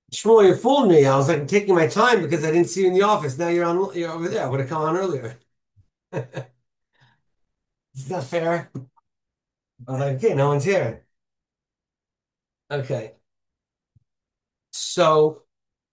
Shmuel, you fooled me. I was like taking my time because I didn't see you in the office. Now you're over there. I would have come on earlier. Is that fair? I was like, okay, no one's here. Okay. So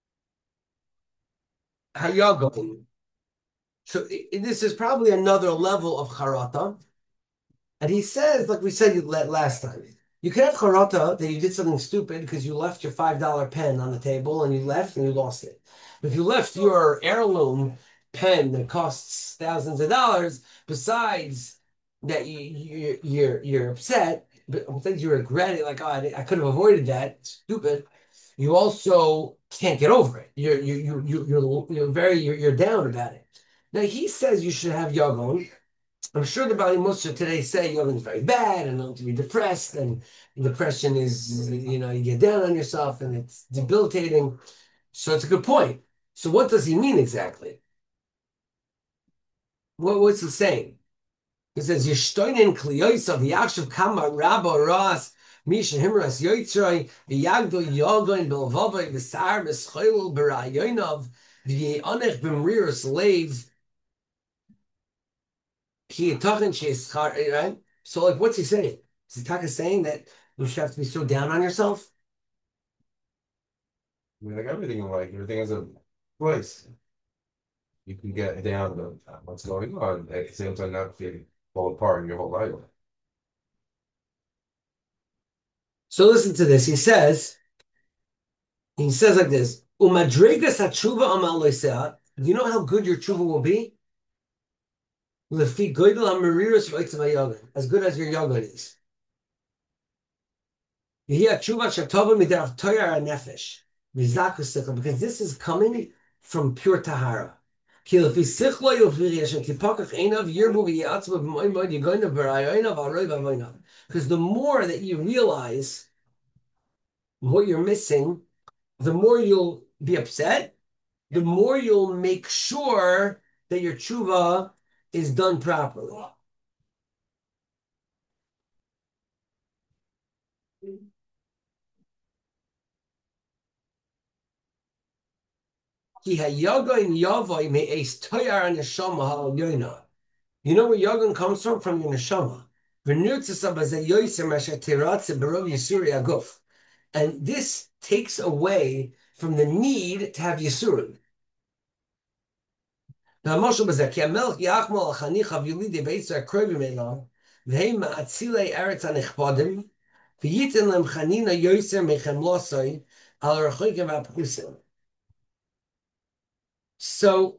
how y'all going? So this is probably another level of charata. And he says, like we said last time, you could have charata that you did something stupid because you left your $5 pen on the table and you left and you lost it. But if you left your heirloom pen that costs thousands of dollars, besides that you're upset, but besides you regret it, like, oh, I could have avoided that, it's stupid. You also can't get over it. You're down about it. Now he says you should have yagon. I'm sure the Bali Musar today say yoga is very bad and not to be depressed, and depression is, you get down on yourself and it's debilitating. So it's a good point. So what does he mean exactly? What's he saying? He says, Yishtoinen kliyosav yakshav kama rabba ras misha himras yoitzroi v'yagdo yogoin belvavai v'sar v'schoilul b'rayonav v'yeonech b'mriros leiv right? So, like, what's he saying? Is he Taka saying that you should have to be so down on yourself? I mean, like everything in life, everything has a place. You can get down to what's going on at the same time not feeling fall apart in your whole life. So, listen to this. He says like this, Umadregas hatshuva amal loisea. Do you know how good your tshuva will be? Lefi goydel hamariris v'oitzav hayogan. As good as your yoga is. Yehi hatshuva shatova midarav toyar hanefesh. V'zakus sichel. Because this is coming from pure tahara. Ki lefi sichlo yofiri yashem tipakach einav yirbu v'yatzva b'moy moed yigoynav b'rayonav aroi v'avoynav. Because the more that you realize what you're missing, the more you'll be upset, the more you'll make sure that your tshuva is done properly. You know where yoga comes from? From your neshama. And this takes away from the need to have yisurim. Now, Moshe Bazek, Yamelch Yachmal Chanichav Yulide Beitzer Krovi Melon, V'hei Ma'atzilei Eretz HaNechpadim, V'yitin Lem Chanina Yoser Mechem Losoi, Al Rechoikim VaPchusim. So,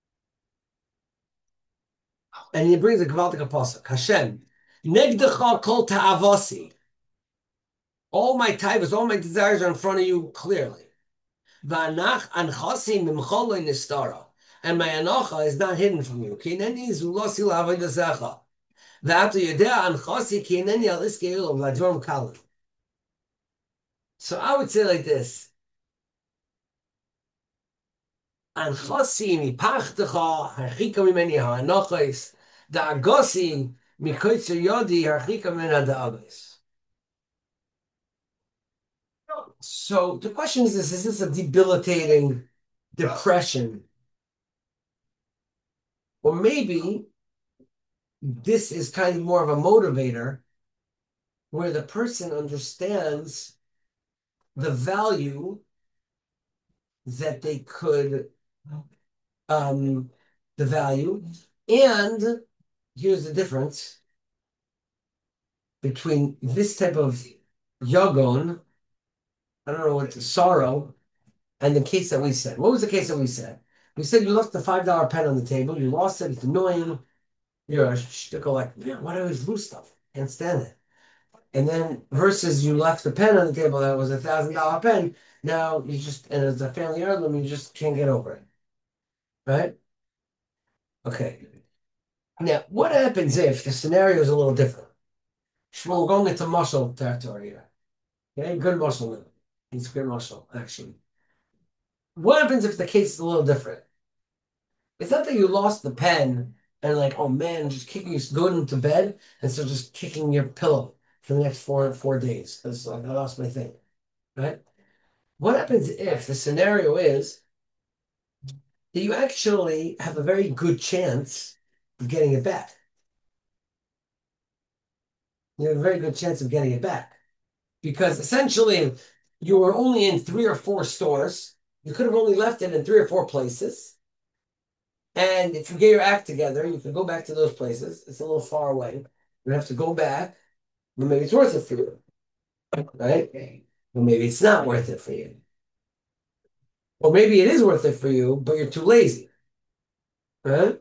and he brings a Gavaldik Apostle, Hashem, Negdecha Kol Ta'avasi. All my taivas, all my desires are in front of you clearly. V'anach Anchasi Mimcholoi Nistara. And my anacha is not hidden from you. Kineni Zulosi Lavodasecha. So I would say like this. Anchosi mipachtecha harchika mimeni ha'anochos da'agosi mikoitzer yodi harchika mimeni da'agos. So the question is this a debilitating depression? Or maybe this is kind of more of a motivator where the person understands the value that they could the value. And here's the difference between this type of yagon, I don't know what sorrow, and the case that we said. What was the case that we said? We said you left the $5 pen on the table, you lost it, it's annoying. You're a shtickle like, man, why do I always lose stuff? Can't stand it. And then versus you left the pen on the table that was $1,000 pen. Now you just, and it's a family heirloom, you just can't get over it. Right? Okay. Now, what happens if the scenario is a little different? Shmuel, we're going into muscle territory here. Okay, good muscle. He's good muscle, actually. What happens if the case is a little different? It's not that you lost the pen and like, oh man, just kicking you going to bed and so just kicking your pillow for the next four days because like I lost my thing, right? What happens if the scenario is that you actually have a very good chance of getting it back? You have a very good chance of getting it back because essentially you were only in three or four stores. You could have only left it in three or four places. And if you get your act together, you can go back to those places. It's a little far away. You have to go back, but maybe it's worth it for you, right? Or maybe it's not worth it for you. Or maybe it is worth it for you, but you're too lazy, right?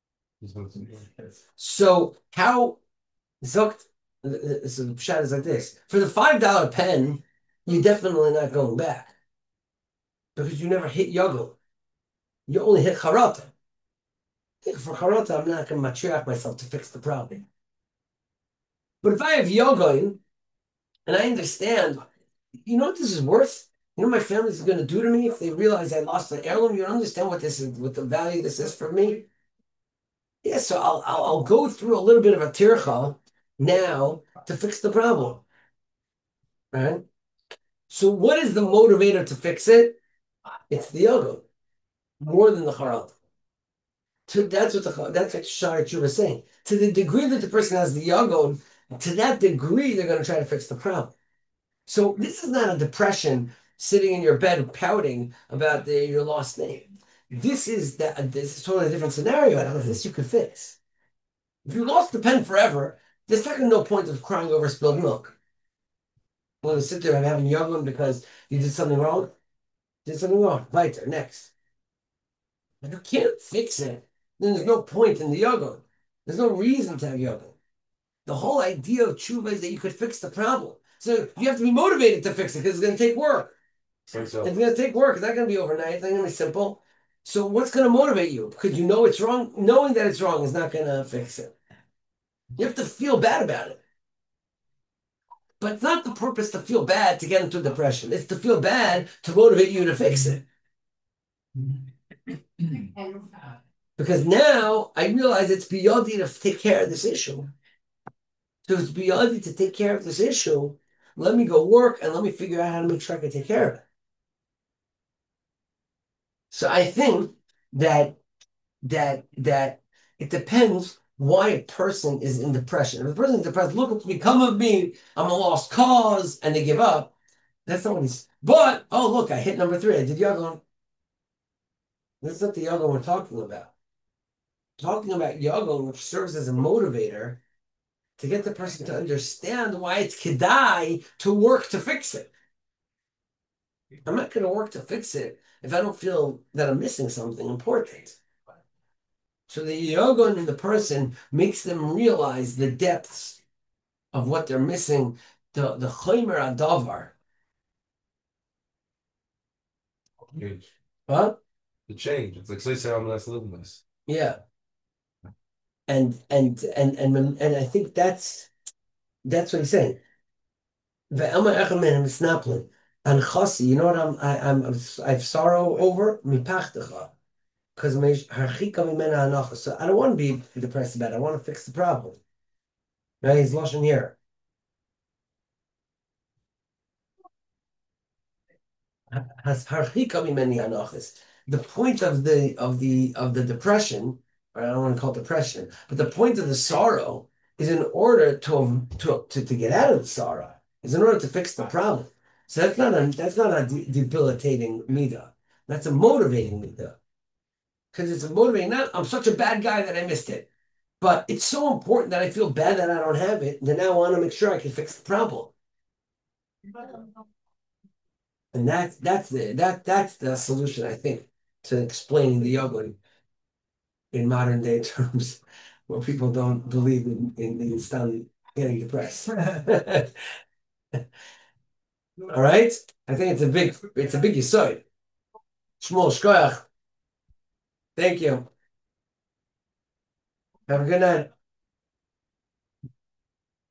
So how Zokt, so the shot is like this. For the $5 pen, you're definitely not going back because you never hit Yagul. You only hit Harata. For Harata, I'm not going to matriarch myself to fix the problem. But if I have Yogain and I understand, you know what this is worth? You know what my family's going to do to me if they realize I lost an heirloom? You don't understand what this is, what the value this is for me? Yeah, so I'll go through a little bit of a tircha now to fix the problem, right? So what is the motivator to fix it? It's the yoga more than the charal. That's what Shari Chu was saying. To the degree that the person has the yoga, to that degree they're going to try to fix the problem. So this is not a depression sitting in your bed pouting about your lost name. This is totally a different scenario. And this you could fix. If you lost the pen forever, there's fucking no point of crying over spilled milk. You want to sit there and having yoga because you did something wrong. Did something wrong. Weiter, next. If you can't fix it, then there's no point in the yoga. There's no reason to have yoga. The whole idea of tshuva is that you could fix the problem. So you have to be motivated to fix it because it's going to take work. So, It's going to take work. It's not going to be overnight. It's not going to be simple. So what's going to motivate you? Because you know it's wrong. Knowing that it's wrong is not going to fix it. You have to feel bad about it. But it's not the purpose to feel bad to get into depression. It's to feel bad to motivate you to fix it. Because now I realize it's beyond me to take care of this issue. So it's beyond me to take care of this issue. Let me go work and let me figure out how to make sure I can take care of it. So I think that it depends why a person is in depression. If a person is depressed, look what's become of me. I'm a lost cause, and they give up. That's not what he's. But oh look, I hit number three. I did yoga. That's not the yoga we're talking about. Talking about yoga, which serves as a motivator to get the person to understand why it's kedai to work to fix it. I'm not going to work to fix it if I don't feel that I'm missing something important. So the yoga in the person makes them realize the depths of what they're missing, the chomer adavar. huge. Huh? The change. It's like say I'm less living this. Yeah. And I think that's what he's saying. Ve'elma echamen misnaplim. And chasi, you know what I've sorrow over? Mipachtecha. Because so I don't want to be depressed about it. I want to fix the problem. Right? He's lashon here. The point of the depression, or I don't want to call it depression, but the point of the sorrow is in order to get out of the sorrow, is in order to fix the problem. So that's not a debilitating midah. That's a motivating midah. Because it's a motivating, not I'm such a bad guy that I missed it. But it's so important that I feel bad that I don't have it, then I want to make sure I can fix the problem. And that's the solution, I think, to explaining the yoga in modern day terms, where people don't believe in stun getting depressed. All right, I think it's a big yisoid. Shmuel Shkoyach. Thank you. Have a good night.